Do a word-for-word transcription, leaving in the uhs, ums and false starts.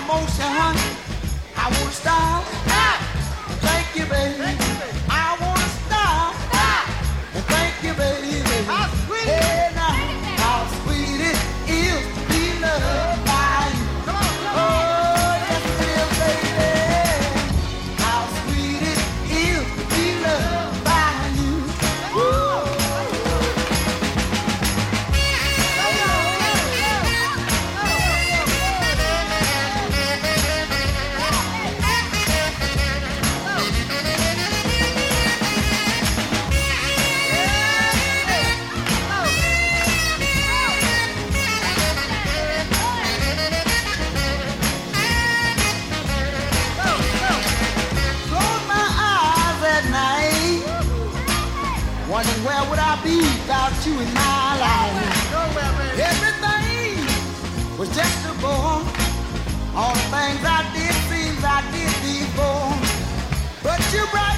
motion. I won't stop. Thank you, baby. I won't stop. Thank you, baby. How sweet. Hey, now, how sweet it is to be loved by you. Come on, come on. Oh, yes it is, baby. How sweet it is to be loved by you. Woo. Close my eyes at night, wondering where would I be without you in my life. Nowhere, baby. Everything was just a bore. All the things I did seems I did before, but you brought